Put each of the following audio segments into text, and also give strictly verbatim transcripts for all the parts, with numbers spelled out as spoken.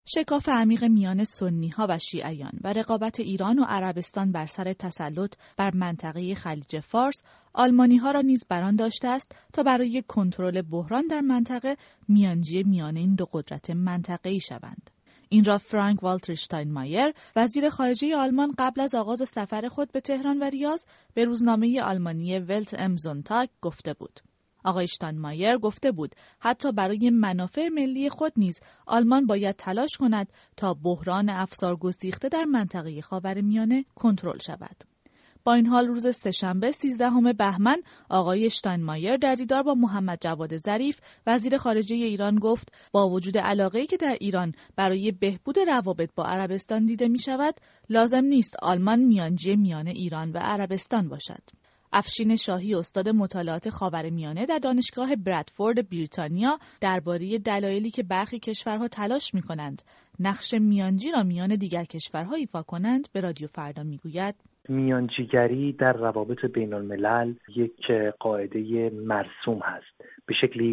شکاف عمیق میان سنی‌ها و شیعیان و رقابت ایران و عربستان بر سر تسلط بر منطقه خلیج فارس، آلمانی‌ها را نیز بران داشته است تا برای کنترل بحران در منطقه میانجی میان این دو قدرت منطقه‌ای شوند. این را فرانک والتر اشتاینمایر، وزیر خارجه آلمان، قبل از آغاز سفر خود به تهران و ریاض به روزنامه آلمانی ولت ام زونتاگ گفته بود. آقای اشتاینمایر گفته بود حتی برای منافع ملی خود نیز آلمان باید تلاش کند تا بحران افسار گسیخته در منطقه خاورمیانه کنترل شود. با این حال روز سه‌شنبه سیزدهم بهمن آقای اشتاینمایر در دیدار با محمد جواد ظریف وزیر خارجه ایران گفت با وجود علاقه‌ای که در ایران برای بهبود روابط با عربستان دیده می شود، لازم نیست آلمان میانجی میان ایران و عربستان باشد. افشین شاهی، استاد مطالعات خاورمیانه در دانشگاه برادفورد بریتانیا، درباره دلایلی که برخی کشورها تلاش می‌کنند نقش میانجی را میان دیگر کشورها ایفا کنند به رادیو فردا میگوید: میانجیگری در روابط بین الملل یک قاعده مرسوم هست. به شکلی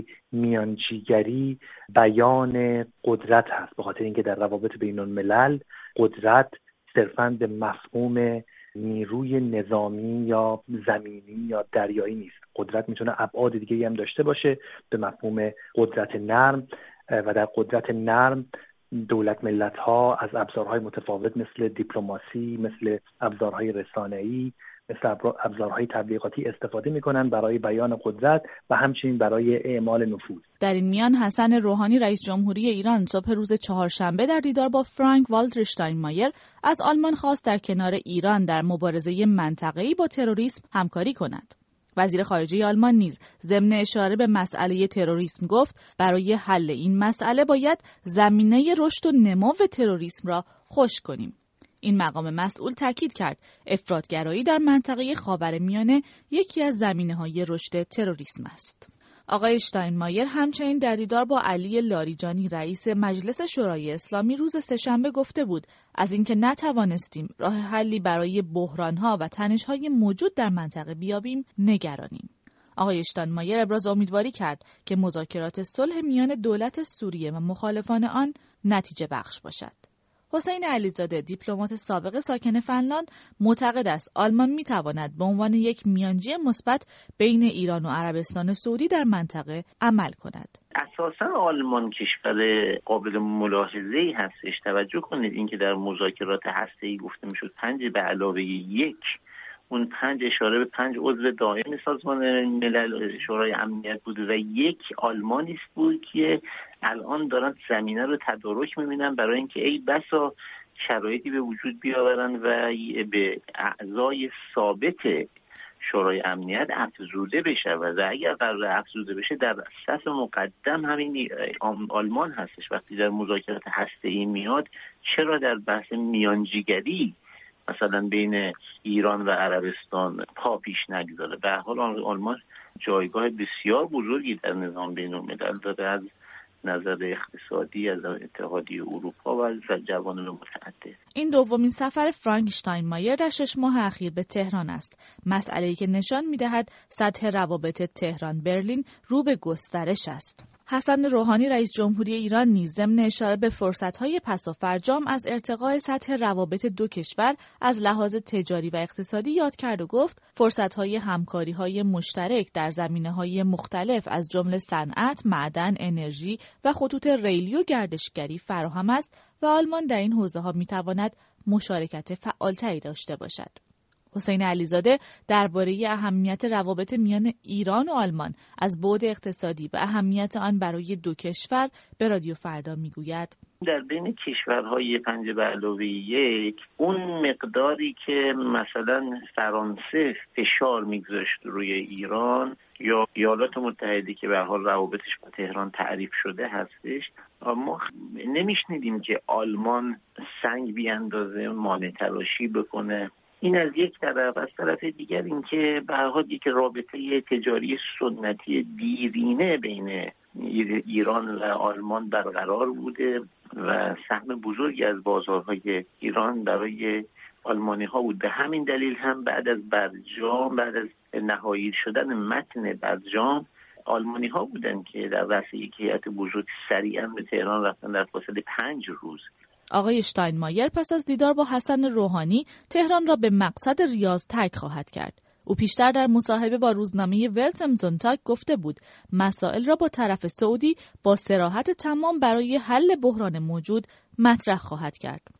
میانجیگری بیان قدرت هست، به خاطر اینکه در روابط بین الملل قدرت صرفاً به مفهوم نیروی نظامی یا زمینی یا دریایی نیست. قدرت میتونه ابعاد دیگه‌ای هم داشته باشه به مفهوم قدرت نرم، و در قدرت نرم دولت ملت ها از ابزارهای متفاوت مثل دیپلماسی، مثل ابزارهای رسانه‌ای، مثل ابزارهای تبلیغاتی استفاده میکنن برای بیان قدرت و همچنین برای اعمال نفوذ. در این میان حسن روحانی رئیس جمهوری ایران صبح روز چهارشنبه در دیدار با فرانک والتر اشتاینمایر از آلمان خواست در کنار ایران در مبارزه منطقه‌ای با تروریسم همکاری کند. وزیر خارجه آلمان نیز ضمن اشاره به مسئله تروریسم گفت برای حل این مسئله باید زمینه رشد و نمو تروریسم را خشک کنیم. این مقام مسئول تاکید کرد افراطگرایی در منطقه خاورمیانه یکی از زمینه‌های رشد تروریسم است. آقای اشتاینمایر همچنین در دیدار با علی لاریجانی رئیس مجلس شورای اسلامی روز سه‌شنبه گفته بود از اینکه نتوانستیم راه حلی برای بحران‌ها و تنش‌های موجود در منطقه بیابیم نگرانیم. آقای اشتاینمایر ابراز امیدواری کرد که مذاکرات صلح میان دولت سوریه و مخالفان آن نتیجه بخش باشد. حسین علیزاده، دیپلمات سابق ساکن فنلاند، معتقد است آلمان می‌تواند به عنوان یک میانجی مثبت بین ایران و عربستان سعودی در منطقه عمل کند. اساساً آلمان کشور قابل ملاحظه‌ای هستش. توجه کنید اینکه در مذاکرات هسته‌ای گفته می‌شد پنج به علاوه یک، اون پنج اشاره به پنج عضو دائم سازمان ملل شورای امنیت بود و یک آلمانی است بود که الان دارن زمینه رو تدارک می‌بینن برای اینکه ای بسا شرایطی به وجود بیاورن و به اعضای ثابت شورای امنیت افزوده بشه و اگر قرار افزوده بشه در صف مقدم همین آلمان هستش. وقتی در مذاکرات هسته‌ای میاد چرا در بحث میانجیگری مثلا بین ایران و عربستان پا پیش نگذاره؟ به هر حال آلمان جایگاه بسیار بزرگی در نظام بین الملل داره، از نظر اقتصادی، از اتحادیه اروپا و از جوانب متعدد. این دومین سفر فرانک اشتاینمایر در شش ماه اخیر به تهران است، مسئله‌ای که نشان می‌دهد سطح روابط تهران برلین رو به گسترش است. حسن روحانی رئیس جمهوری ایران نیز ضمن اشاره به فرصت‌های پس و فرجام از ارتقاء سطح روابط دو کشور از لحاظ تجاری و اقتصادی یاد کرد و گفت فرصت‌های همکاری‌های مشترک در زمینه‌های مختلف از جمله صنعت، معدن، انرژی و خطوط ریلی و گردشگری فراهم است و آلمان در این حوزه‌ها می‌تواند مشارکت فعال‌تری داشته باشد. حسین علیزاده درباره اهمیت روابط میان ایران و آلمان از بعد اقتصادی و اهمیت آن برای دو کشور به رادیو فردا میگوید: در بین کشورهای پنج به علاوه یک اون مقداری که مثلا فرانسه فشار میگذاشت روی ایران یا ایالات متحده که به حال روابطش با تهران تعریف شده هستش، ما نمیشنیدیم که آلمان سنگ بیاندازه، مانع تراشی بکنه. این از یک طرف. از طرف دیگر اینکه به هر حال یک رابطه تجاری سنتی دیرینه بین ایران و آلمان برقرار بوده و سهم بزرگی از بازارهای ایران برای آلمانی ها بود. به همین دلیل هم بعد از برجام، بعد از نهایی شدن متن برجام، آلمانی ها بودن که در رأس یک هیئت بزرگ سریعا به تهران رفتن در فاصله پنج روز. آقای شتاینمایر پس از دیدار با حسن روحانی تهران را به مقصد ریاض ترک خواهد کرد. او پیشتر در مصاحبه با روزنامه ولت ام زونتاگ گفته بود مسائل را با طرف سعودی با صراحت تمام برای حل بحران موجود مطرح خواهد کرد.